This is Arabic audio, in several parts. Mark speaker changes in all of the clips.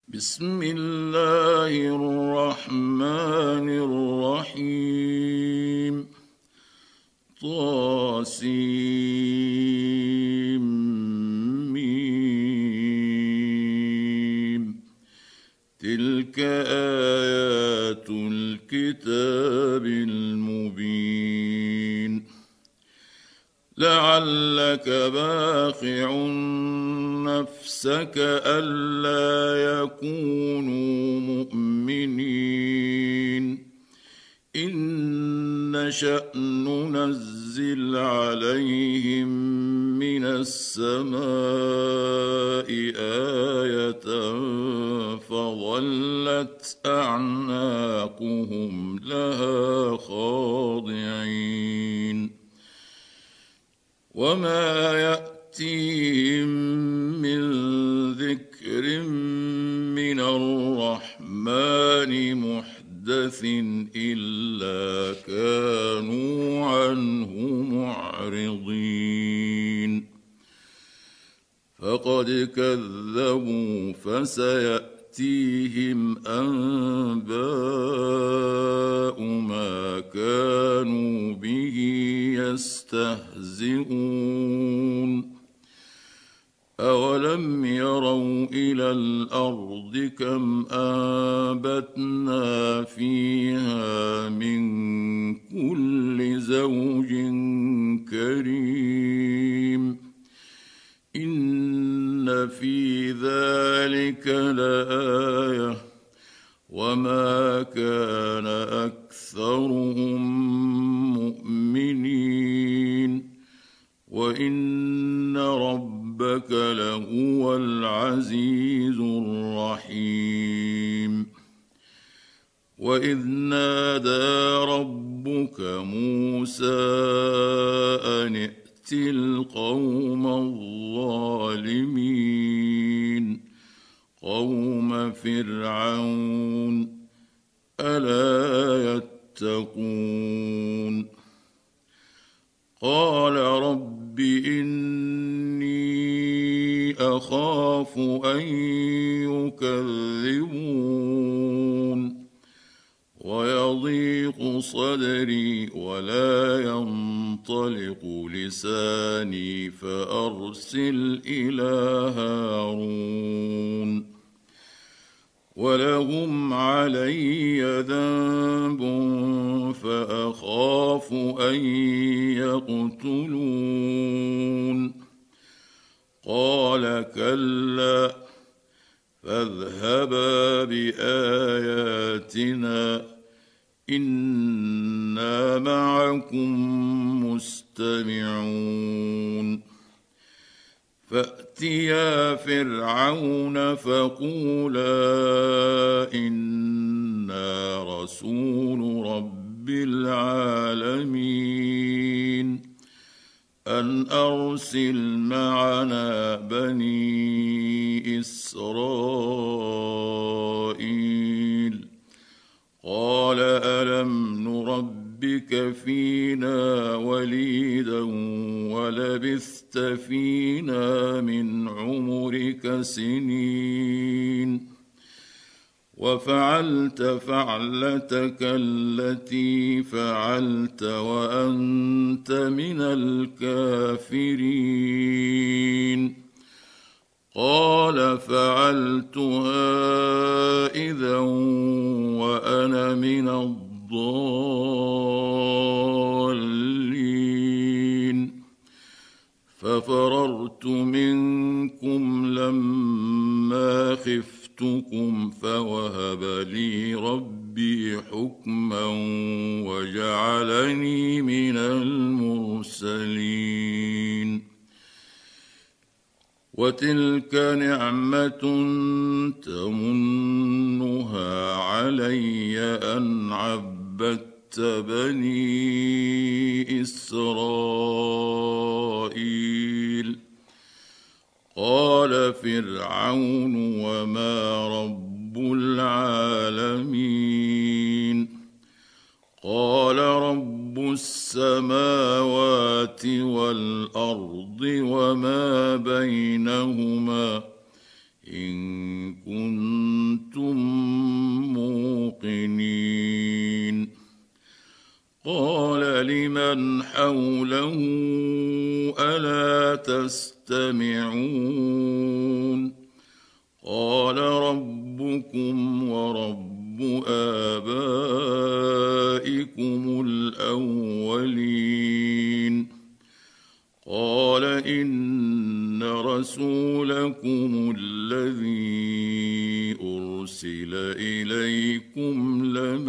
Speaker 1: بسم الله الرحمن الرحيم طاسيم تلك آيات الكتاب المبين لعلك باخع نفسك ألا يكونوا مؤمنين إن نشأ ننزل عليهم من السماء آية فظلت أعناقهم لها خاضعين وما يأتيهم من ذكر من الرحمن محدث إلا كانوا عنه معرضين فقد كذبوا فسيأتيهم أنباء ما كانوا به يستهزئون أولم يروا إلى الأرض كم أنبتنا فيها من كل زوج كريم إن في ذلك لآية وما كان أكثرهم مؤمنين وإن ربك لهو العزيز الرحيم وإذ نادى ربك موسى أن ائت القوم الظالمين قوم فرعون ألا يتقون قال رب إني أخاف أن يكذبون ويضيق صدري ولا ينطلق لساني فأرسل إلى هارون ولهم علي ذنب فأخاف أن يقتلون قال كلا فاذهبا بآياتنا إنا معكم مستمعون فأتيا فرعون فقولا إنا رسول رب العالمين أن أرسل معنا بني إسرائيل قال ألم نربك فينا وليدا ولبثت فينا من عمرك سنين وفعلت فعلتك التي فعلت وأنت من الكافرين قال فعلتها إذا وأنا من الضالين ففررت منكم لما خفتكم فوهب لي ربي حكما وجعلني من المرسلين وتلك نعمة تمنها علي أن عبدت بني إسرائيل قال فرعون وما رب العالمين قال رب السماوات والأرض وما بينهما إن كنتم كنتم موقنين. قال لمن حوله ألا تستمعون؟ قال ربكم ورب آبائكم الأولين. قال إن رسولكم الذي أرسل إليكم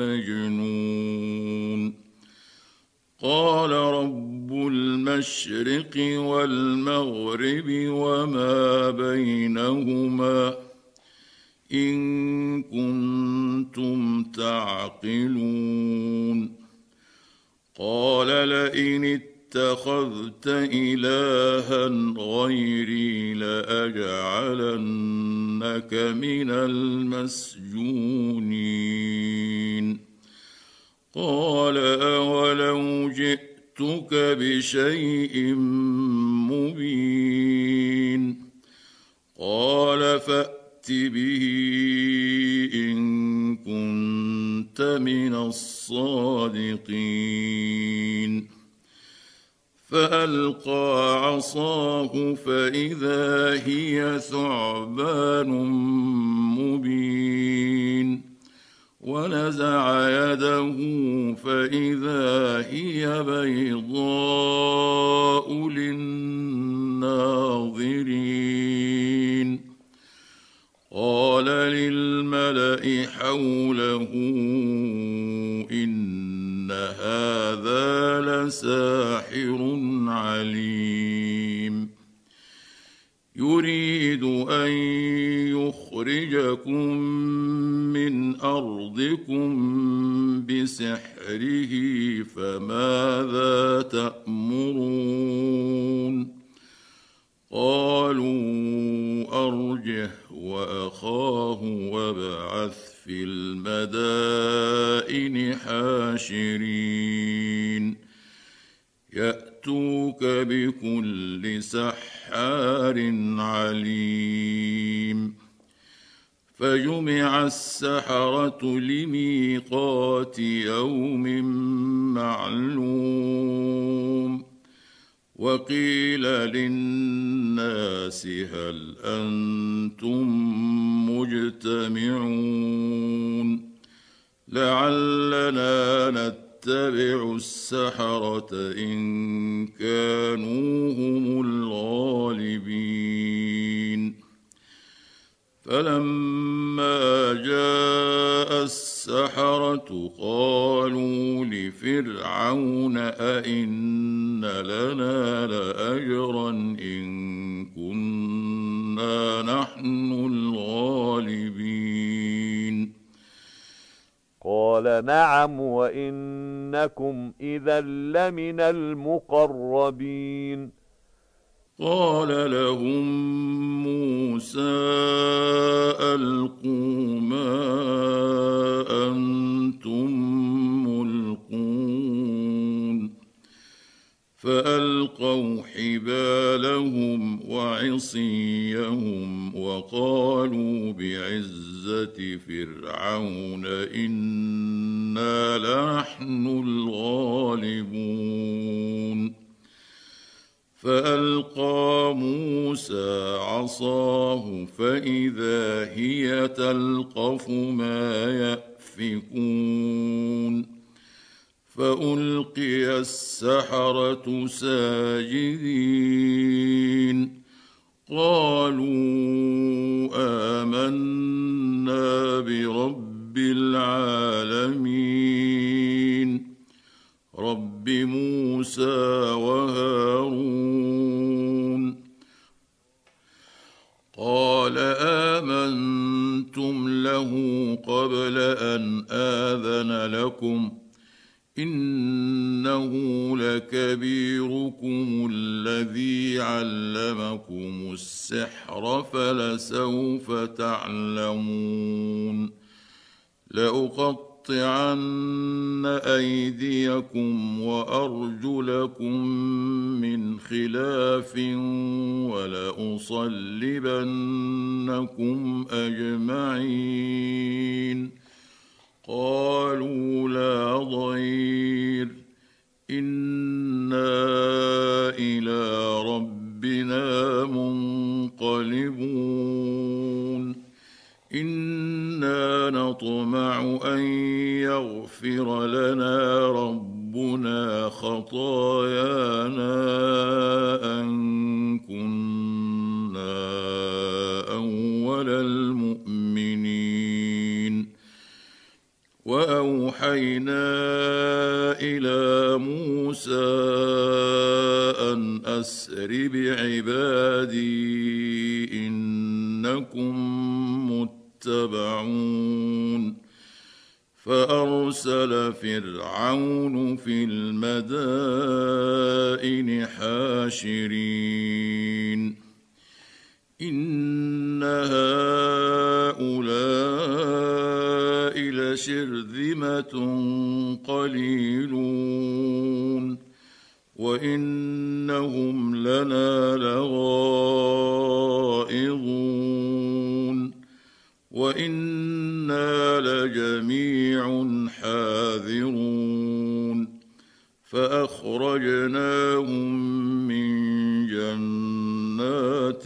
Speaker 1: لمجنون. قال رب المشرق والمغرب وما بينهما إن كنتم تعقلون. قال لئن اتخذت إلها غيري لأجعلنك من المسجونين. قال أولو جئتك بشيء مبين؟ قال فأت به إن كنت من الصادقين. فألقى عصاه فإذا هي ثعبان مبين، ونزع يده فإذا هي بيضاء للناظرين. قال للملأ حوله إن هذا لساحر عليم، يريد أن يخرجكم من أرضكم بسحره فماذا تأمرون؟ قالوا أرجه وأخاه وابعث في المدائن حاشرين يأتوك بكل سحار عليم. فجمع السحرة لميقات يوم معلوم. وقيل للناس هل أنتم مجتمعون؟ لعلنا نتبع السحرة إن كانوا هم الغالبين. فلما جاء السحرة قالوا لفرعون أئن لنا لأجرا إن كنا نحن الغالبين؟
Speaker 2: قال نعم وإنكم إذا لمن المقربين.
Speaker 1: قال لهم موسى ألقوا ما أنتم ملقون. فألقوا حبالهم وعصيهم وقالوا بعزة فرعون إنا لنحن الغالبون. فألقى موسى عصاه فإذا هي تلقف ما يأفكون. فألقي السحرة ساجدين قالوا آمنا برب العالمين رب موسى وهارون. قال آمنتم له قبل أن آذن لكم إنه لكبيركم الذي علمكم السحر فلسوف تعلمون. لأقطعن لأقطعن أيديكم وأرجلكم من خلاف ولأصلبنكم أجمعين. قالوا لا ضير إنا إلى ربنا منقلبون. إنا نطمع أن يغفر لنا ربنا خطايانا أن كنا أول المؤمنين. وأوحينا إلى موسى أن أسر بعبادي إنكم متبعون. فأرسل فرعون في المدائن حاشرين إن هؤلاء لشرذمة قليلون وإنهم لنا لغائظون وإنا لجميع حاذرون. فأخرجناهم من جنات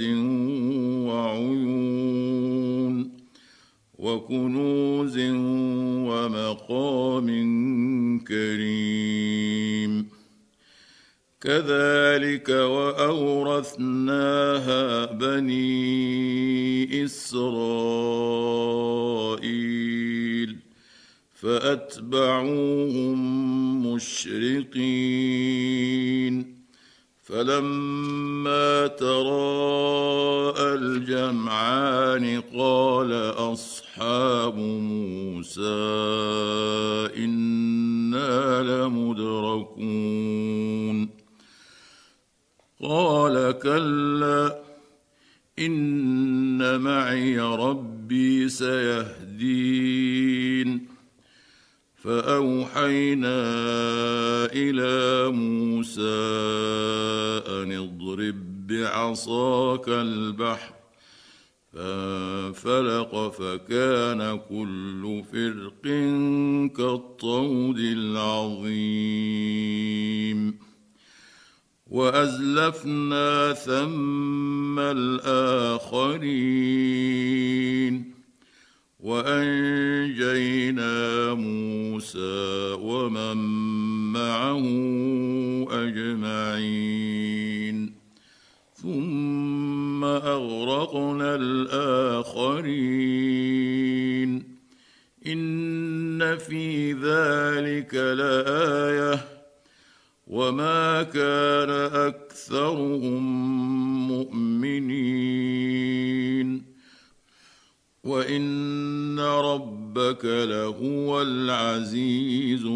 Speaker 1: وعيون وكنوز ومقام كريم. كذلك وأورثناها بني إسرائيل فأتبعوهم مشرقين. فلما تراءى الجمعان قال أصحاب موسى إنا لمدركون. قال كلا إن معي ربي سيهدين. فأوحينا إلى موسى أن اضرب بعصاك البحر فانفلق فكان كل فرق كالطود العظيم. وأزلفنا ثم الآخرين وأنجينا موسى ومن معه أجمعين. ثم أغرقنا الآخرين. إن في ذلك لآية وما كان أكثرهم مؤمنين وإن ربك لهو العزيز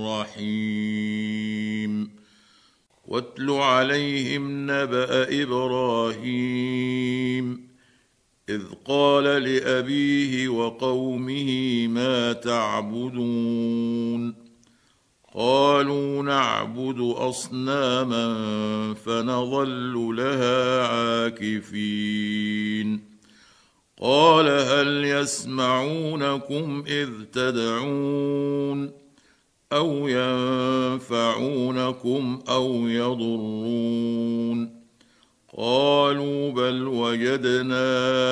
Speaker 1: الرحيم. واتل عليهم نبأ إبراهيم إذ قال لأبيه وقومه ما تعبدون قالوا نعبد أصناما فنظل لها عاكفين. قال هل يسمعونكم إذ تدعون أو ينفعونكم أو يضرون قالوا بل وجدنا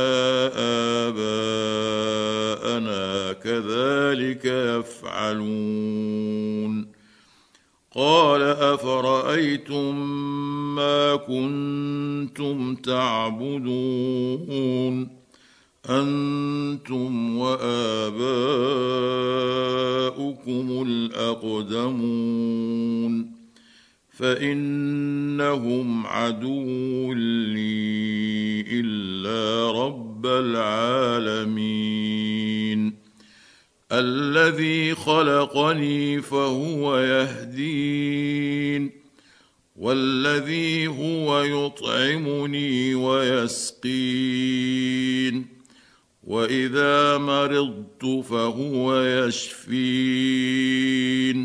Speaker 1: آباءنا كذلك يفعلون. قال أفرأيتم ما كنتم تعبدون أنتم وآباؤكم الأقدمون فإنهم عدو لي إلا رب العالمين الذي خلقني فهو يهدين والذي هو يطعمني ويسقين وإذا مرضت فهو يشفين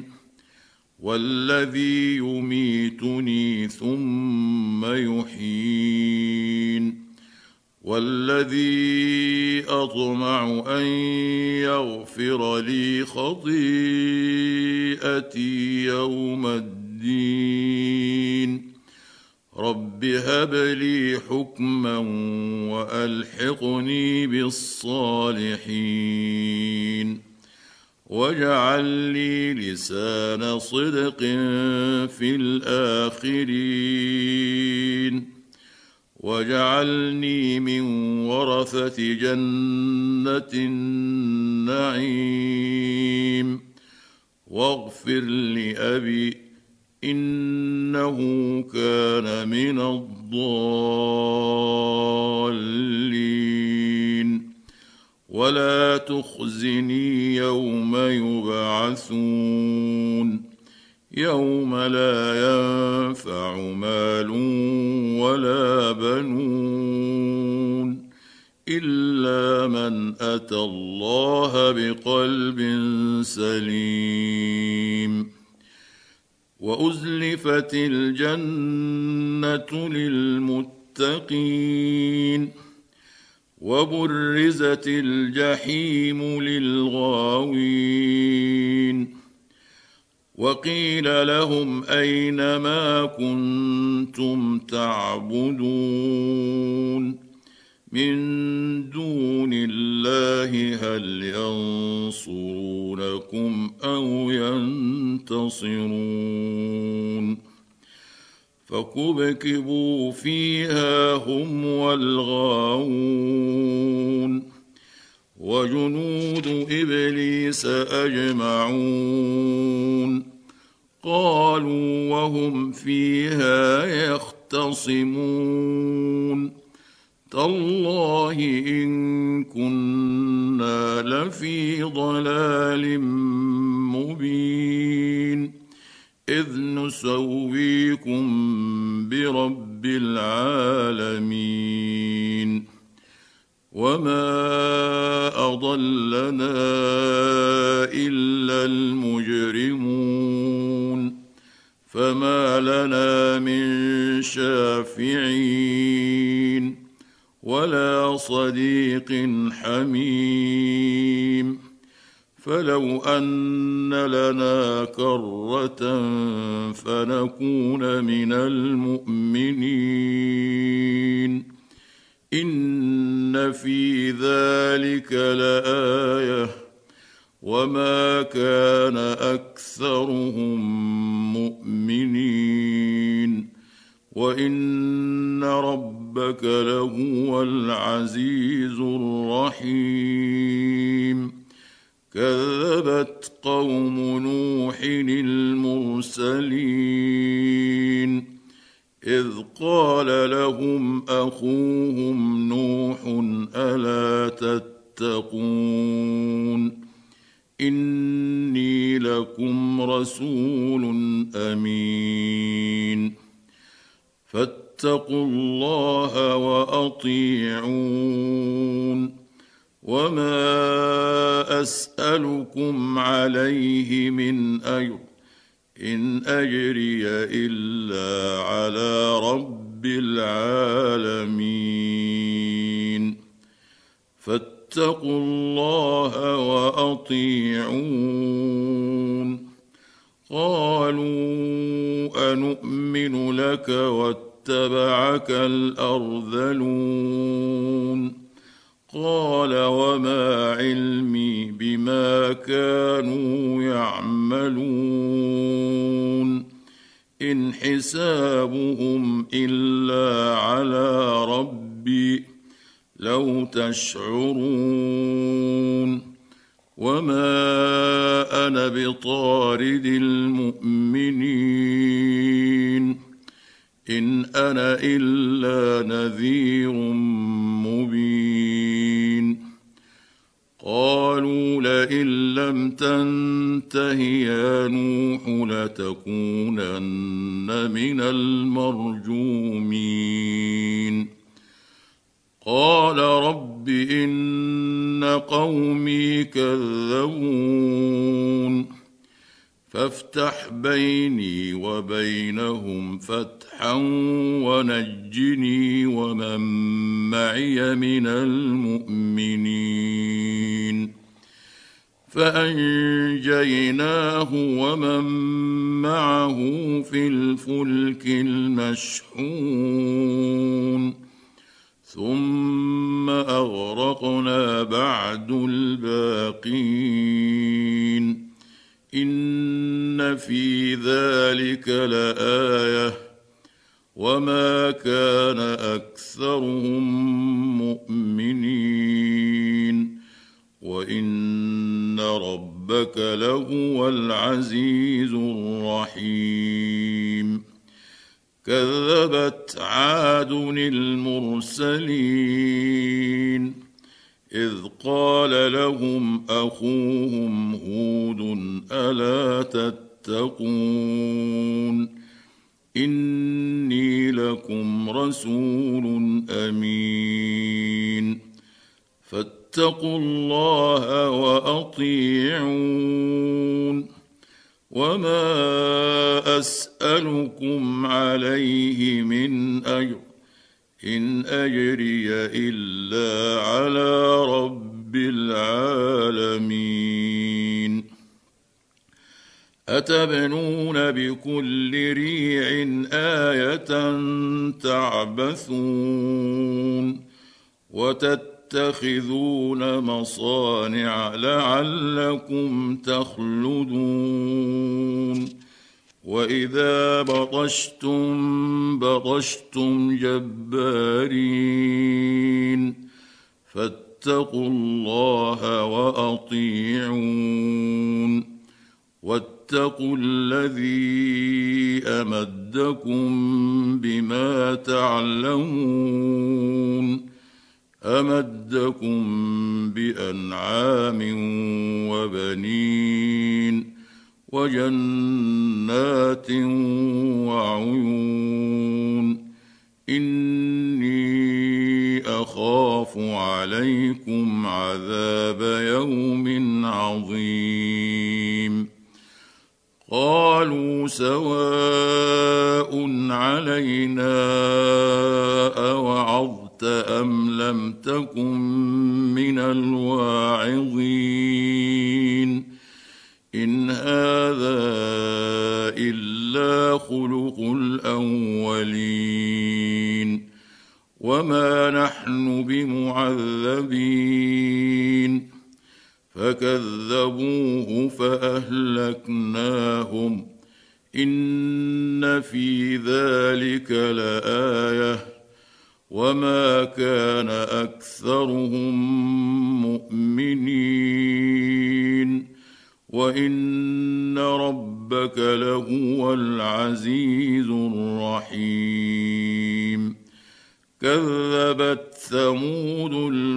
Speaker 1: والذي يميتني ثم يحيين والذي أطمع أن يغفر لي خطيئتي يوم الدين رب هب لي حكما وألحقني بالصالحين واجعل لي لسان صدق في الآخرين واجعلني من ورثة جنة النعيم واغفر لأبي إنه كان من الضالين ولا تخزني يوم يبعثون يوم لا ينفع مال ولا بنون إلا من أتى الله بقلب سليم وأزلفت الجنة للمتقين وبرزت الجحيم للغاوين وقيل لهم أين ما كنتم تعبدون من دون الله هل ينصرونكم أو ينتصرون فكبكبوا فيها هم والغاوون وجنود إبليس أجمعون قالوا وهم فيها يختصمون تالله إن كنا لفي ضلال مبين إذ نسويكم برب العالمين وما أضلنا إلا المجرمون فما لنا من شافعين ولا صديق حميم فلو أن لنا كرة فنكون من المؤمنين إن في ذلك لآية وما كان أكثرهم مؤمنين وإن ربك لهو العزيز الرحيم كذبت قوم نوح المرسلين إذ قال لهم أخوهم نوح ألا تتقون إني لكم رسول أمين فاتقوا الله وأطيعون وما أسألكم عليه من أجر إن أجري إلا على رب العالمين فاتقوا الله وأطيعون قالوا أنؤمن لك واتبعك الأرذلون قال وما علمي بما كانوا يعملون إن حسابهم إلا على ربي لو تشعرون وما أنا بطارد المؤمنين إن أنا إلا نذير مبين قالوا لئن لم تنته يا نوح لتكونن من المرجومين قال رب إن قومي كذبون فافتح بيني وبينهم فتحا ونجني ومن معي من المؤمنين فأنجيناه ومن معه في الفلك المشحون ثم أغرقنا بعد الباقين إن في ذلك لآية وما كان أكثرهم مؤمنين وإن ربك لهو العزيز الرحيم كذبت عاد المرسلين إذ قال لهم أخوهم هود ألا تتقون إني لكم رسول أمين فاتقوا الله وأطيعون وما أسألكم عليه من أجر إن أجري إلا على رب العالمين أتبنون بكل ريع آية تعبثون وتتخذون مصانع لعلكم تخلدون وإذا بطشتم جبارين فاتقوا الله وأطيعون واتقوا الذي أمدكم بما تعلمون أمدكم بأنعام وبنين وجنات وعيون إني أخاف عليكم عذاب يوم عظيم قالوا سواء علينا أوعظت أم لم تكن من الواعظين إن هذا إلا خلق الأولين وما نحن بمعذبين فكذبوه فأهلكناهم إن في ذلك لآية وما كان أكثرهم مؤمنين وإن ربك لهو العزيز الرحيم كذبت ثمود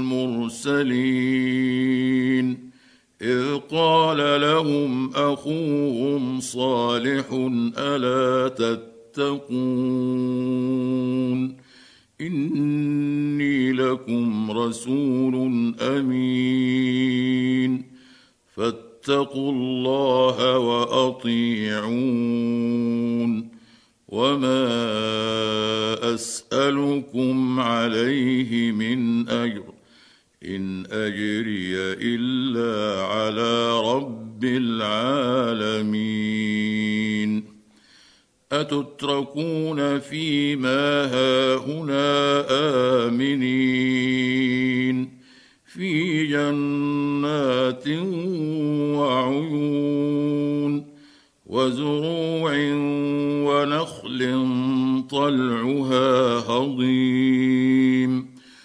Speaker 1: المرسلين إذ قال لهم أخوهم صالح ألا تتقون إني لكم رسول أمين فاتقوا الله وأطيعون وما أسألكم عليه من أجر إن أجري إلا على رب العالمين أتتركون فيما هاهنا آمنين في جنات وعيون وزروع ونخل طلعها هضيم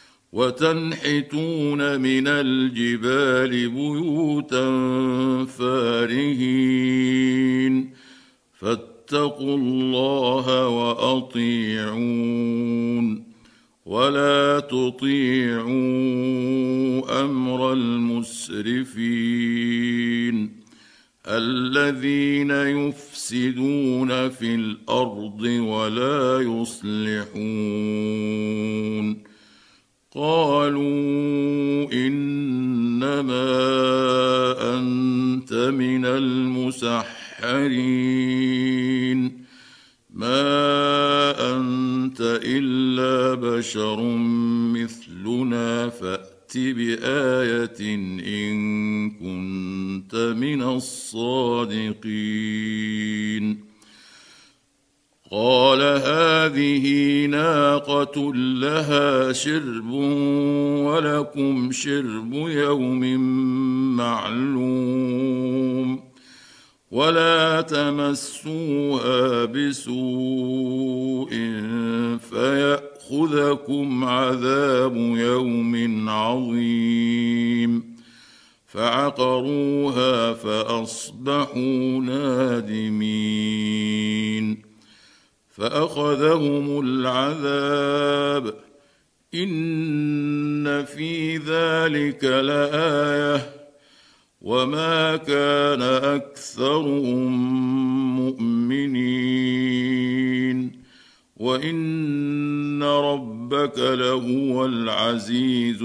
Speaker 1: وتنحتون من الجبال بيوتا فارهين فاتقوا الله وأطيعون ولا تطيعوا أمر المسرفين الذين يفسدون في الأرض ولا يصلحون قالوا إن إنما أنت من المسحرين ما أنت إلا بشر مثلنا فأت بآية إن كنت من الصادقين قال هذه ناقة لها شرب ولكم شرب يوم معلوم ولا تمسوها بسوء فيأخذكم عذاب يوم عظيم فعقروها فأصبحوا نادمين فأخذهم العذاب إن في ذلك لآية وما كان أكثرهم مؤمنين وإن ربك لهو العزيز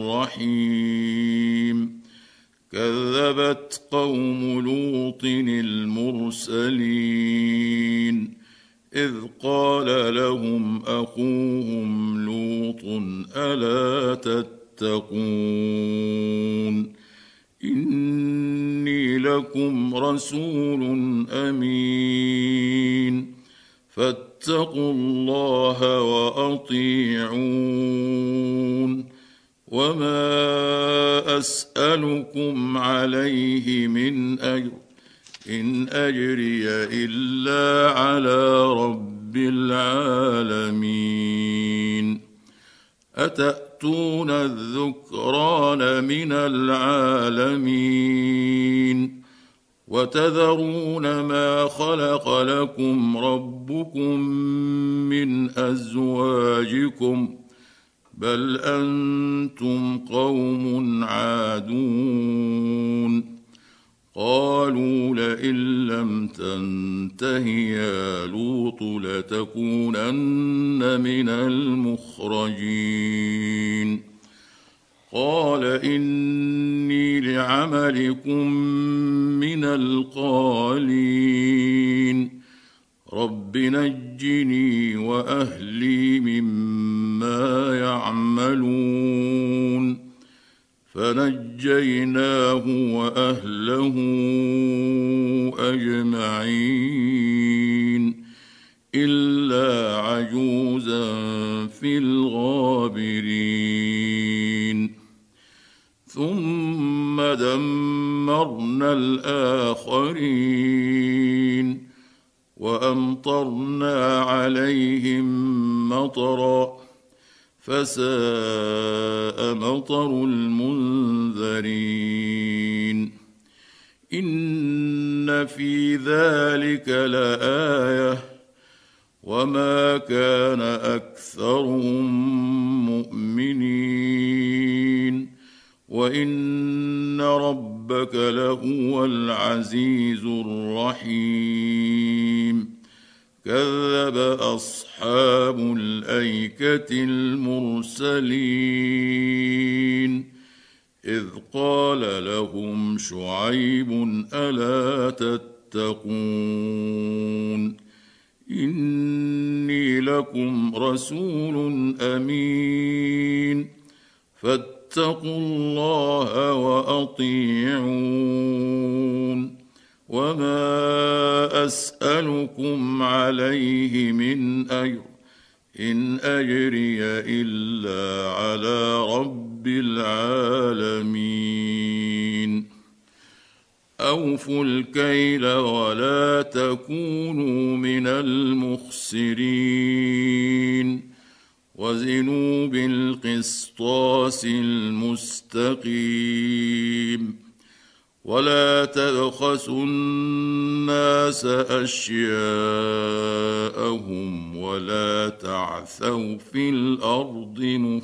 Speaker 1: الرحيم كذبت قوم لوط المرسلين إذ قال لهم أخوهم لوط ألا تتقون إني لكم رسول أمين فاتقوا الله وأطيعون وما أسألكم عليه من أجر إن أجري إلا على رب العالمين أتأتون الذكران من العالمين وتذرون ما خلق لكم ربكم من أزواجكم بل أنتم قوم عادون قالوا لئن لم تنته يا لوط لتكونن من المخرجين قال إني لعملكم من القالين رب نجني وأهلي مما يعملون فنجيناه وأهله أجمعين إلا عجوزا في الغابرين ثم دمرنا الآخرين وأمطرنا عليهم مطرا فساء مطر المنذرين إن في ذلك لآية وما كان أكثرهم مؤمنين وإن ربك لهو العزيز الرحيم كذب أصحاب الأيكة المرسلين إذ قال لهم شعيب ألا تتقون إني لكم رسول أمين فاتقوا الله وأطيعون وما أسألكم عليه من أجر إن أجري إلا على رب العالمين أوفوا الكيل ولا تكونوا من المخسرين وزنوا بالقسطاس المستقيم ولا تبخسوا الناس أشياءهم ولا تعثوا في الأرض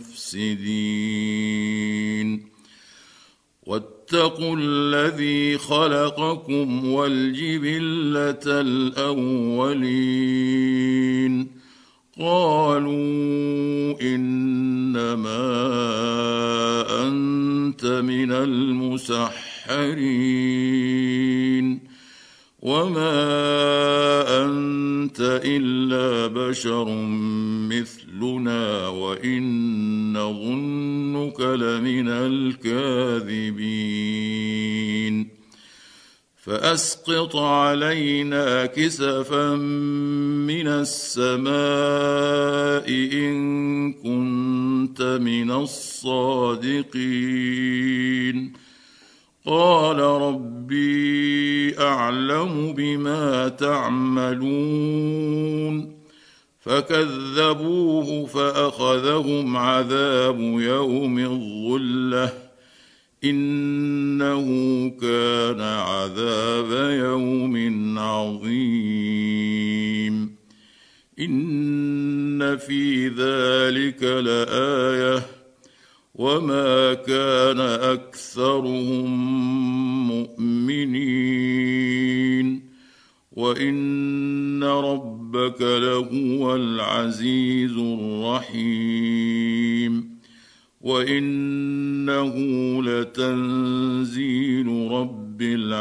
Speaker 1: مفسدين واتقوا الذي خلقكم والجبلة الأولين قالوا إنما أنت من المسحرين وما أنت إلا بشر مثلنا وإن نظنك لمن الكاذبين فأسقط علينا كسفا من السماء إن كنت من الصادقين قال ربي أعلم بما تعملون فكذبوه فأخذهم عذاب يوم الظلة إنه كان عذاب يوم عظيم إن في ذلك لآية وما كان أكثرهم مؤمنين وإن ربك لهو العزيز الرحيم وإنه لتنزيل رب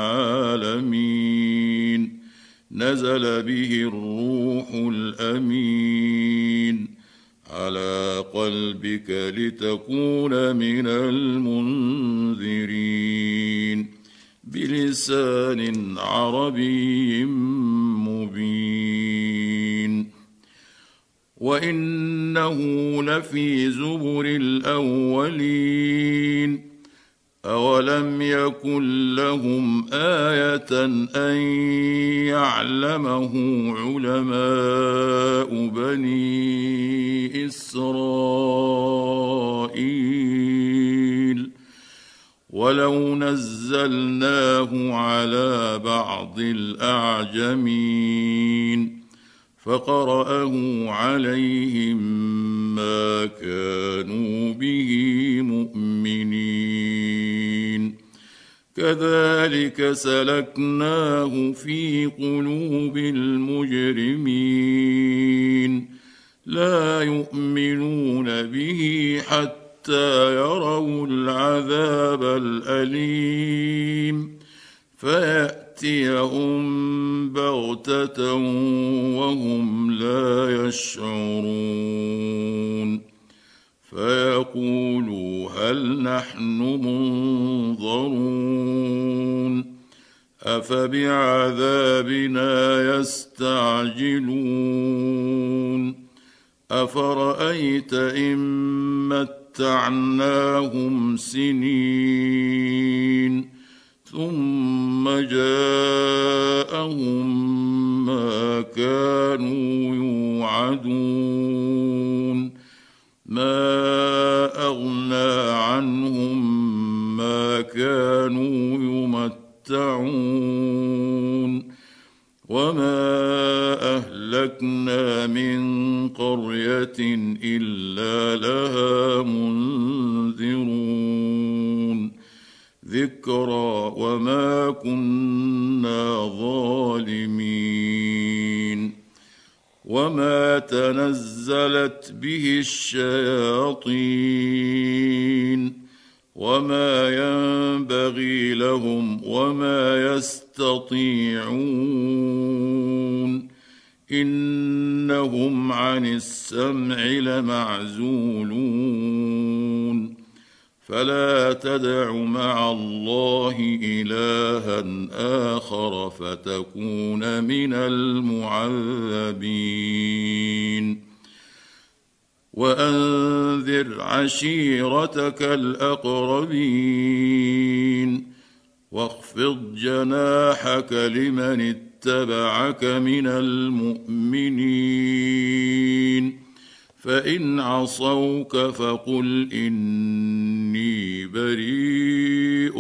Speaker 1: العالمين نزل به الروح الأمين على قلبك لتكون من المنذرين بلسان عربي مبين وإنه لفي زبر الأولين أولم يكن لهم آية أن يعلمه علماء بني إسرائيل ولو نزلناه على بعض الأعجمين فقرأه عليهم ما كانوا به مؤمنين كذلك سلكناه في قلوب المجرمين لا يؤمنون به حتى يروا العذاب الأليم فيأتيهم بغتة وهم لا يشعرون فيقولوا هل نحن منظرون أفبعذابنا يستعجلون أفرأيت إن متعناهم سنين ثم جاءهم ما كانوا يوعدون ما أغنى عنهم ما كانوا يمتعون وما أهلكنا من قرية إلا لها منذرون ذكرى وما كنا ظالمين وما تنزلت به الشياطين وما ينبغي لهم وما يستطيعون إنهم عن السمع لمعزولون فلا تدع مع الله إلها آخر فتكون من المعذبين وأنذر عشيرتك الأقربين واخفض جناحك لمن اتبعك من المؤمنين فإن عصوك فقل إني بريء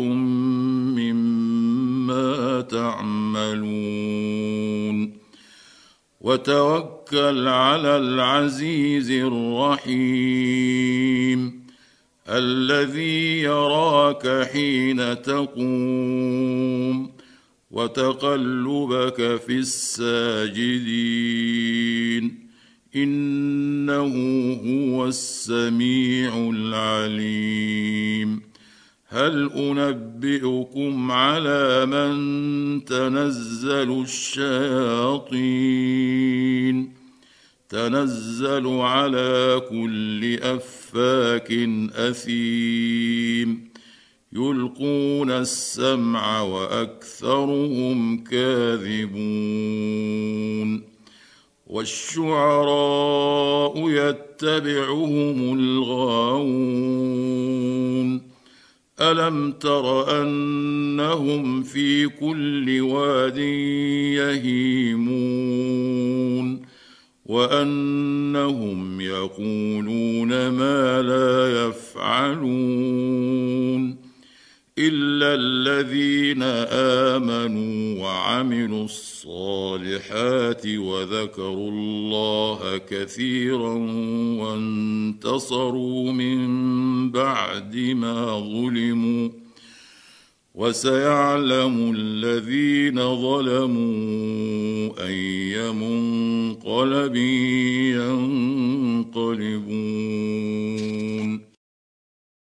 Speaker 1: مما تعملون وتوكل على العزيز الرحيم الذي يراك حين تقوم وتقلبك في الساجدين إنه هو السميع العليم هل أنبئكم على من تنزل الشياطين تنزل على كل أفاك أثيم يلقون السمع وأكثرهم كاذبون والشعراء يتبعهم الغاوون ألم تر أنهم في كل واد يهيمون وأنهم يقولون ما لا يفعلون إلا الذين آمنوا وعملوا الصالحات وذكروا الله كثيرا وانتصروا من بعد ما ظلموا وسيعلم الذين ظلموا أي منقلب ينقلبون